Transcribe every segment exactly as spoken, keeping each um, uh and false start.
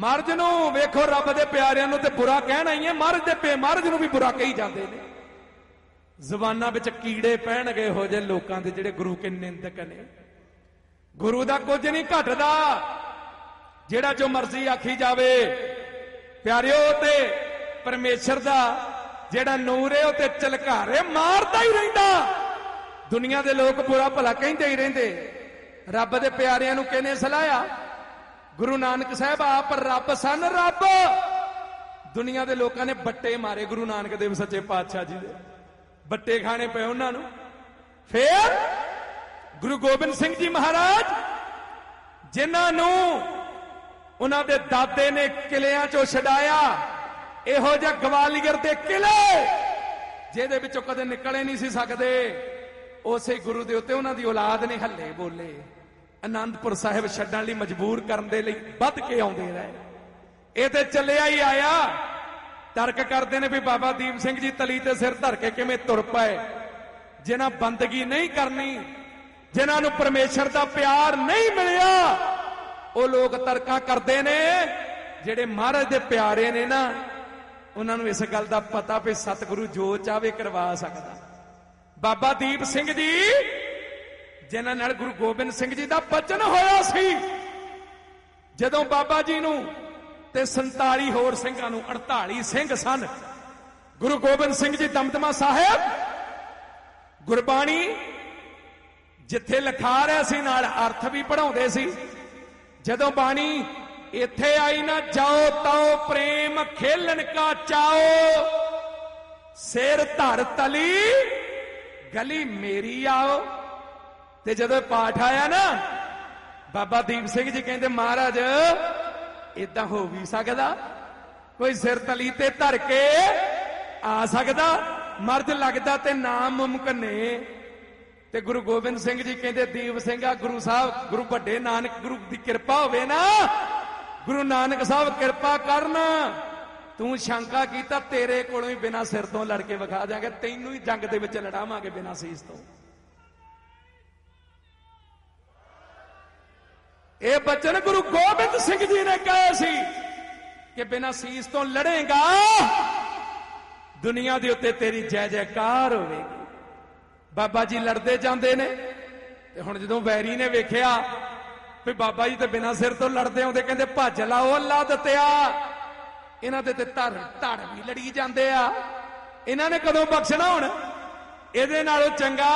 महाराज नूं वेखो रब दे प्यारिआं नूं ते बुरा कहना ही है, महाराज दे पे महाराज नूं भी बुरा कही जांदे ने। ज़बानां विच कीड़े पैण गए हो जे लोकां दे जिहड़े गुरु के निंदक ने। गुरु दा कुछ नहीं घटदा, जिहड़ा जो मर्जी आखी जावे। प्यारिओ ते परमेश्वर दा जिहड़ा नूर है ते झलकारे मारदा ही रहिंदा। दुनिया दे लोग बुरा भला कहिंदे ही रहिंदे। रब दे प्यारिआं नूं किहने सलाया? गुरु नानक साहब आप रब सन। रब दुनिया दे लोकां ने बट्टे मारे गुरु नानक देव सच्चे पातशाह जी दे, बट्टे खाने पे उन्हां नूं। फिर गुरु गोबिंद सिंह जी महाराज जिन्हां नूं उन्हां दे दादे ने किलियां चों छडाया, इहो जिहा गवालीअर दे किले जिहदे विचों कदे निकले नहीं सी सकदे, उसे गुरु दे उत्ते उन्हां दी औलाद ने हल्ले बोले। आनंदपुर साहिब छड्डण लई मजबूर करन दे लई वध के आउंदे रहे। ਇਹ ਤੇ ਚੱਲਿਆ ਹੀ ਆਇਆ। ਤਰਕ ਕਰਦੇ ਨੇ ਵੀ ਬਾਬਾ ਦੀਪ ਸਿੰਘ ਜੀ ਤਲੀ ਤੇ ਸਿਰ ਧਰ ਕੇ ਕਿਵੇਂ ਤੁਰ ਪਏ। ਜਿਨ੍ਹਾਂ ਬੰਦਗੀ ਨਹੀਂ ਕਰਨੀ, ਜਿਨ੍ਹਾਂ ਨੂੰ ਪਰਮੇਸ਼ਰ ਦਾ ਪਿਆਰ ਨਹੀਂ ਮਿਲਿਆ, ਉਹ ਲੋਕ ਤਰਕਾਂ ਕਰਦੇ ਨੇ। ਜਿਹੜੇ ਮਹਾਰਾਜ ਦੇ ਪਿਆਰੇ ਨੇ ਨਾ, ਉਹਨਾਂ ਨੂੰ ਇਸ ਗੱਲ ਦਾ ਪਤਾ ਵੀ ਸਤਿਗੁਰੂ ਜੋ ਚਾਹੇ ਕਰਵਾ ਸਕਦਾ। ਬਾਬਾ ਦੀਪ ਸਿੰਘ ਜੀ ਜਿਨ੍ਹਾਂ ਨਾਲ ਗੁਰੂ ਗੋਬਿੰਦ ਸਿੰਘ ਜੀ ਦਾ ਬਚਨ ਹੋਇਆ ਸੀ, ਜਦੋਂ ਬਾਬਾ ਜੀ ਨੂੰ ਤੇ ਸੰਤਾਲੀ ਹੋਰ ਸਿੰਘਾਂ ਨੂੰ ਅੜਤਾਲੀ ਸਿੰਘ ਸਨ। ਗੁਰੂ ਗੋਬਿੰਦ ਸਿੰਘ ਜੀ ਦਮਦਮਾ ਸਾਹਿਬ ਗੁਰਬਾਣੀ ਜਿੱਥੇ ਲਿਖਾ ਰਿਹਾ ਸੀ ਨਾਲ ਅਰਥ ਵੀ ਪੜਾਉਂਦੇ ਸੀ। ਜਦੋਂ ਬਾਣੀ ਇੱਥੇ ਆਈ ਨਾ, ਜਾਓ ਤਾਓ ਪ੍ਰੇਮ ਖੇਲਣ ਕਾ ਚਾਓ, ਸਿਰ ਧਰ ਤਲੀ ਗਲੀ ਮੇਰੀ ਆਓ। ਤੇ ਜਦੋਂ ਪਾਠ ਆਇਆ ਨਾ, ਬਾਬਾ ਦੀਪ ਸਿੰਘ ਜੀ ਕਹਿੰਦੇ ਮਹਾਰਾਜ ਇਦਾਂ ਹੋ ਵੀ ਸਕਦਾ, ਕੋਈ ਸਿਰ ਤਲੀ ਤੇ ਧਰ ਕੇ ਆ ਸਕਦਾ, ਮਰਦ ਲੱਗਦਾ ਤੇ ਨਾਮੁਮਕਿਨ ਨੇ। ਤੇ ਗੁਰੂ ਗੋਬਿੰਦ ਸਿੰਘ ਜੀ ਕਹਿੰਦੇ ਦੀਪ ਸਿੰਘਾ ਗੁਰੂ ਸਾਹਿਬ, ਗੁਰੂ ਵੱਡੇ ਨਾਨਕ ਗੁਰੂ ਦੀ ਕਿਰਪਾ ਹੋਵੇ ਨਾ, ਗੁਰੂ ਨਾਨਕ ਸਾਹਿਬ ਕਿਰਪਾ ਕਰਨ। ਤੂੰ ਸ਼ੰਕਾ ਕੀਤਾ, ਤੇਰੇ ਕੋਲੋਂ ਹੀ ਬਿਨਾਂ ਸਿਰ ਤੋਂ ਲੜ ਕੇ ਵਿਖਾ ਦਿਆਂਗੇ, ਤੈਨੂੰ ਹੀ ਜੰਗ ਦੇ ਵਿੱਚ ਲੜਾਵਾਂਗੇ ਬਿਨਾਂ ਸੀਸ ਤੋਂ। ਇਹ ਬਚਨ ਗੁਰੂ ਗੋਬਿੰਦ ਸਿੰਘ ਜੀ ਨੇ ਕਹੇ ਸੀ ਕਿ ਬਿਨਾਂ ਸੀਸ ਤੋਂ ਲੜੇਗਾ, ਦੁਨੀਆ ਦੇ ਉੱਤੇ ਤੇਰੀ ਜੈ ਜੈਕਾਰ ਹੋਵੇਗੀ। ਬਾਬਾ ਜੀ ਲੜਦੇ ਜਾਂਦੇ ਨੇ, ਤੇ ਹੁਣ ਜਦੋਂ ਵੈਰੀ ਨੇ ਵੇਖਿਆ ਵੀ ਬਾਬਾ ਜੀ ਤੇ ਬਿਨਾਂ ਸਿਰ ਤੋਂ ਲੜਦੇ ਆਉਂਦੇ, ਕਹਿੰਦੇ ਭੱਜ ਲਾਓ ਅੱਲਾ ਦਿੱਤਿਆ। ਇਹਨਾਂ ਦੇ ਤੇ ਧੜ ਧੜ ਵੀ ਲੜੀ ਜਾਂਦੇ ਆ, ਇਹਨਾਂ ਨੇ ਕਦੋਂ ਬਖਸ਼ਣਾ? ਹੁਣ ਇਹਦੇ ਨਾਲੋਂ ਚੰਗਾ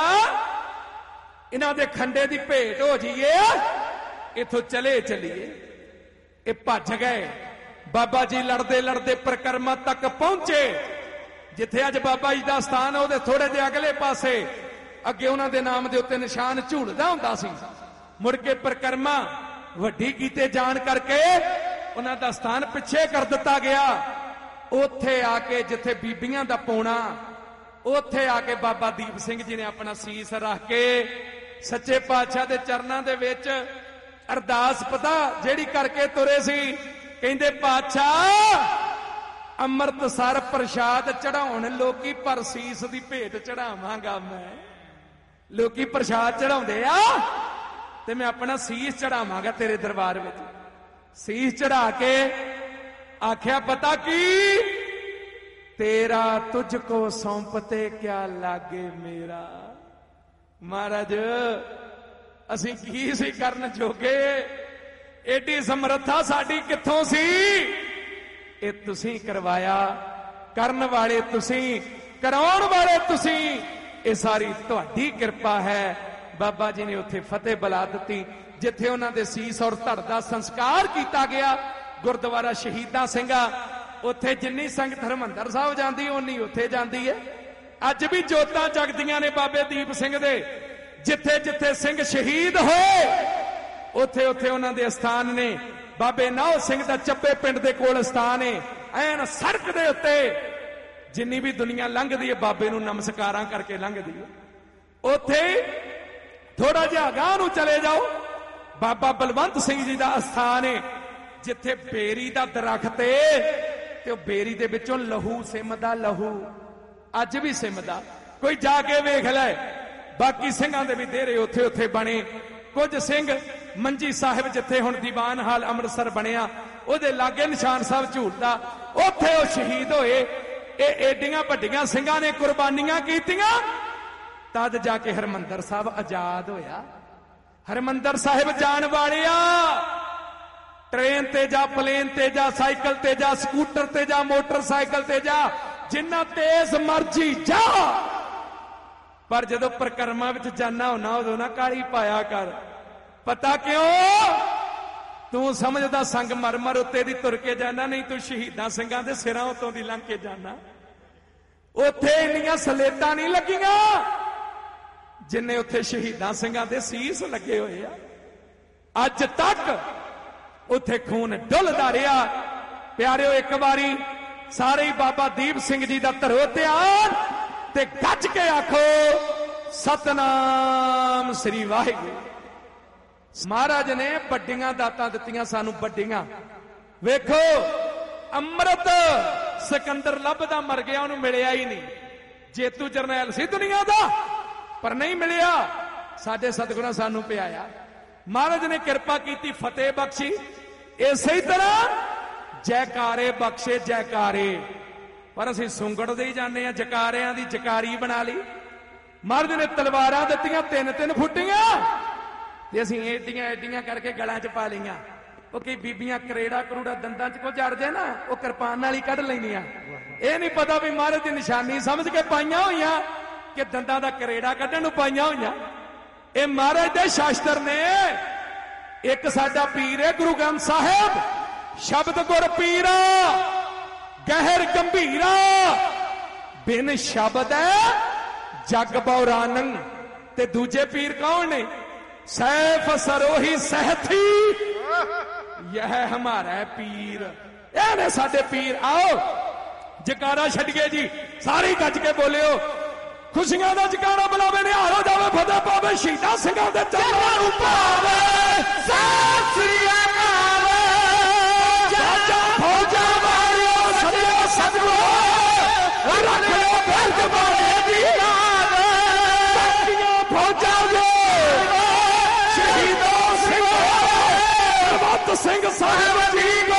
ਇਹਨਾਂ ਦੇ ਖੰਡੇ ਦੀ ਭੇਟ ਹੋ ਜਾਈਏ, इथों चले चलिए। ये भज गए। बाबा जी लड़ते लड़ते परिक्रमा तक पहुंचे, जिथे अज बाबा जी का स्थान है, थोड़े जे अगले पासे अगे उन्हां दे नाम दे उत्ते निशान झूलदा हुंदा सी। मुड़ के परिक्रमा वड्डी कीते जाण करके उन्हां दा स्थान पिछे कर दिता गया। उत्थे आके जिथे बीबियां दा पौना, उत्थे आके बाबा दीप सिंह जी ने अपना सीस रख के सच्चे पातशाह दे चरनां दे विच अरदास पता जेड़ी करके तुरे सी। कहंदे पातशाह अमृतसर प्रसाद चढ़ाउण लोकी पर सीस दी भेंट चढ़ावांगा मैं। लोकी प्रसाद चढ़ाउंदे आ ते मैं अपना सीस चढ़ावांगा तेरे दरबार विच। सीस चढ़ा के आख्या पता की, तेरा तुझको सौंपते क्या लागे मेरा। महाराज ਅਸੀਂ ਕੀ ਸੀ ਕਰਨ ਜੋਗੇ, ਏਡੀ ਸਮਰੱਥਾ ਸਾਡੀ ਕਿੱਥੋਂ ਸੀ? ਇਹ ਤੁਸੀਂ ਕਰਵਾਇਆ, ਕਰਨ ਵਾਲੇ ਤੁਸੀਂ, ਕਰਾਉਣ ਵਾਲੇ ਤੁਸੀਂ, ਇਹ ਸਾਰੀ ਤੁਹਾਡੀ ਕਿਰਪਾ ਹੈ। ਬਾਬਾ ਜੀ ਨੇ ਉੱਥੇ ਫਤਿਹ ਬੁਲਾ ਦਿੱਤੀ, ਜਿੱਥੇ ਉਹਨਾਂ ਦੇ ਸੀਸ ਔਰ ਧੜ ਦਾ ਸੰਸਕਾਰ ਕੀਤਾ ਗਿਆ। ਗੁਰਦੁਆਰਾ ਸ਼ਹੀਦਾਂ ਸਿੰਘਾ, ਉੱਥੇ ਜਿੰਨੀ ਸੰਗਤ ਹਰਿਮੰਦਰ ਸਾਹਿਬ ਜਾਂਦੀ ਓਨੀ ਉੱਥੇ ਜਾਂਦੀ ਹੈ। ਅੱਜ ਵੀ ਜੋਤਾਂ ਜਗਦੀਆਂ ਨੇ ਬਾਬੇ ਦੀਪ ਸਿੰਘ ਦੇ। ਜਿੱਥੇ ਜਿੱਥੇ ਸਿੰਘ ਸ਼ਹੀਦ ਹੋਏ, ਉੱਥੇ ਉੱਥੇ ਉਹਨਾਂ ਦੇ ਅਸਥਾਨ ਨੇ। ਬਾਬੇ ਨਾਉ ਸਿੰਘ ਦਾ ਚੱਬੇ ਪਿੰਡ ਦੇ ਕੋਲ ਅਸਥਾਨ ਹੈ। ਐਨ ਸੜਕ ਦੇ ਉੱਤੇ ਜਿੰਨੀ ਵੀ ਦੁਨੀਆ ਲੰਘਦੀ ਹੈ, ਬਾਬੇ ਨੂੰ ਨਮਸਕਾਰਾਂ ਕਰਕੇ ਲੰਘਦੀ ਹੈ। ਉੱਥੇ ਥੋੜਾ ਜਿਹਾ ਅਗਾਂਹ ਨੂੰ ਚਲੇ ਜਾਓ, ਬਾਬਾ ਬਲਵੰਤ ਸਿੰਘ ਜੀ ਦਾ ਅਸਥਾਨ ਹੈ, ਜਿੱਥੇ ਬੇਰੀ ਦਾ ਦਰਖਤ ਹੈ ਤੇ ਉਹ ਬੇਰੀ ਦੇ ਵਿੱਚੋਂ ਲਹੂ ਸਿਮਦਾ, ਲਹੂ ਅੱਜ ਵੀ ਸਿਮਦਾ। ਕੋਈ ਜਾ ਕੇ ਵੇਖ ਲੈ। ਬਾਕੀ ਸਿੰਘਾਂ ਦੇ ਵੀ ਡੇਰੇ ਉੱਥੇ ਉੱਥੇ ਬਣੇ। ਕੁਝ ਸਿੰਘ ਮੰਜੀ ਸਾਹਿਬ, ਜਿੱਥੇ ਹੁਣ ਦੀਵਾਨ ਹਾਲ ਅੰਮ੍ਰਿਤਸਰ ਬਣਿਆ, ਉਹਦੇ ਲਾਗੇ ਨਿਸ਼ਾਨ ਸਾਹਿਬ ਝੂਲਦਾ, ਉੱਥੇ ਉਹ ਸ਼ਹੀਦ ਹੋਏ। ਇਹ ਏਡੀਆਂ ਵੱਡੀਆਂ ਸਿੰਘਾਂ ਨੇ ਕੁਰਬਾਨੀਆਂ ਕੀਤੀਆਂ, ਤਦ ਜਾ ਕੇ ਹਰਮੰਦਰ ਸਾਹਿਬ ਆਜ਼ਾਦ ਹੋਇਆ। ਹਰਮੰਦਰ ਸਾਹਿਬ ਜਾਣ ਵਾਲਿਆ, ਟ੍ਰੇਨ ਤੇ ਜਾ, ਪਲੇਨ ਤੇ ਜਾ, ਸਾਈਕਲ ਤੇ ਜਾ, ਸਕੂਟਰ ਤੇ ਜਾ, ਮੋਟਰਸਾਈਕਲ ਤੇ ਜਾ, ਜਿੰਨਾ ਤੇਜ਼ ਮਰਜੀ ਜਾ, ਪਰ ਜਦੋਂ ਪ੍ਰਕਰਮਾਂ ਵਿੱਚ ਜਾਣਾ ਹੋਣਾ ਉਦੋਂ ਨਾ ਕਾਲੀ ਪਾਇਆ ਕਰ। ਪਤਾ ਕਿਉਂ? ਤੂੰ ਸਮਝਦਾ ਸੰਗ ਮਰਮਰ ਉੱਤੇ ਦੀ ਤੁਰ ਕੇ ਜਾਣਾ, ਨਹੀਂ ਤੂੰ ਸ਼ਹੀਦਾਂ ਸਿੰਘਾਂ ਦੇ ਸਿਰਾਂ ਉੱਤੋਂ ਦੀ ਲੰਘ ਕੇ ਜਾਣਾ। ਉੱਥੇ ਇੰਨੀਆਂ ਸਲੇਟਾਂ ਨਹੀਂ ਲੱਗੀਆਂ ਜਿੰਨੇ ਉੱਥੇ ਸ਼ਹੀਦਾਂ ਸਿੰਘਾਂ ਦੇ ਸੀਸ ਲੱਗੇ ਹੋਏ ਆ। ਅੱਜ ਤੱਕ ਉੱਥੇ ਖੂਨ ਡੁੱਲਦਾ ਰਿਹਾ। ਪਿਆਰਿਓ, ਇੱਕ ਵਾਰੀ ਸਾਰੇ ਹੀ ਬਾਬਾ ਦੀਪ ਸਿੰਘ ਜੀ ਦਾ ਧਰੋ ਧਿਆਨ ਤੇ ਗੱਜ ਕੇ ਆਖੋ ਸਤਨਾਮ ਸ੍ਰੀ ਵਾਹਿਗੁਰੂ। ਮਹਾਰਾਜ ਨੇ ਵੱਡੀਆਂ ਦਾਤਾਂ ਦਿੱਤੀਆਂ ਸਾਨੂੰ, ਵੱਡੀਆਂ। ਵੇਖੋ, ਅੰਮ੍ਰਿਤ ਸਿਕੰਦਰ ਲੱਭਦਾ ਮਰ ਗਿਆ, ਉਹਨੂੰ ਮਿਲਿਆ ਹੀ ਨਹੀਂ। ਜੇਤੂ ਜਰਨੈਲ ਸੀ ਦੁਨੀਆ ਦਾ, ਪਰ ਨਹੀਂ ਮਿਲਿਆ। ਸਾਡੇ ਸਤਿਗੁਰਾਂ ਸਾਨੂੰ ਪਿਆਇਆ। ਮਹਾਰਾਜ ਨੇ ਕਿਰਪਾ ਕੀਤੀ, ਫਤਿਹ ਬਖਸ਼ੀ। ਇਸੇ ਤਰ੍ਹਾਂ ਜੈਕਾਰੇ ਬਖਸ਼ੇ, ਜੈਕਾਰੇ। ਪਰ ਅਸੀਂ ਸੁੰਗੜਦੇ ਹੀ ਜਾਂਦੇ ਆ, ਜਕਾਰਿਆਂ ਦੀ ਜਕਾਰੀ ਬਣਾ ਲਈ। ਮਹਾਰਾਜ ਨੇ ਤਲਵਾਰਾਂ ਦਿੱਤੀਆਂ, ਤਿੰਨ ਤਿੰਨ ਫੁੱਟੀਆਂ, ਤੇ ਅਸੀਂ ਏਡੀਆਂ ਏਡੀਆਂ ਕਰਕੇ ਗਲਾਂ 'ਚ ਪਾ ਲਈਆਂ। ਉਹ ਕਈ ਬੀਬੀਆਂ ਕਰੇੜਾ ਕਰੂੜਾ ਦੰਦਾਂ 'ਚ ਕੋ ਜੜਦੇ ਨਾ, ਉਹ ਕਿਰਪਾਨ ਨਾਲ ਹੀ ਕੱਢ ਲੈਂਦੀਆਂ। ਇਹ ਨਹੀਂ ਪਤਾ ਵੀ ਮਹਾਰਾਜ ਦੀ ਨਿਸ਼ਾਨੀ ਸਮਝ ਕੇ ਪਾਈਆਂ ਹੋਈਆਂ ਕਿ ਦੰਦਾਂ ਦਾ ਕਰੇੜਾ ਕੱਢਣ ਨੂੰ ਪਾਈਆਂ ਹੋਈਆਂ। ਇਹ ਮਹਾਰਾਜ ਦੇ ਸ਼ਾਸਤਰ ਨੇ। ਇੱਕ ਸਾਡਾ ਪੀਰ ਹੈ ਗੁਰੂ ਗ੍ਰੰਥ ਸਾਹਿਬ, ਸ਼ਬਦ ਗੁਰ ਪੀਰਾ ਗਹਿਰ ਗੰਭੀਰਾ, ਬਿਨ ਸ਼ਬਦ ਹੈ ਜਗ ਬੌਰਾਨੰ। ਤੇ ਦੂਜੇ ਪੀਰ ਕੌਣ ਨੇ? ਸੈਫ ਸरोही सहथी, यह हमारा पीर। ਇਹ ਨੇ ਸਾਡੇ ਪੀਰ। ਆਓ ਜਕਾਰਾ ਛੱਡੀਏ ਜੀ, ਸਾਰੇ ਗੱਜ ਕੇ ਬੋਲਿਓ। ਖੁਸ਼ੀਆਂ ਦਾ ਜਕਾਰਾ ਬੁਲਾਵੇ, ਨਿਹਾਲ ਹੋ ਜਾਵੇ, ਫਤਿਹ ਪਾਵੇ, ਸ਼ਹੀਦਾਂ ਸਿੰਘਾਂ ਦੇ ਚਰਨਾਂ ਨੂੰ ਪਾਵੇ। ਸਤਿ ਸ੍ਰੀ ਅਕਾਲ। ਜਾਜਾਂ ਫੌਜਾਂ ਵਾਲਿਓ ਸੱਜਿਓ ਸਤਿਗੁਰੂ, ਰੱਖ ਲਿਓ ਬਿਰਦ ਬਾਣੇ ਦੀ ਲਾਜ। ਸਾਡੀਆਂ ਫੌਜਾਂ ਦੇ ਸ਼ਹੀਦੋਂ ਸਿੰਘੋ, ਸਰਬੱਤ ਸਿੰਘ ਸਾਹਿਬ ਜੀ।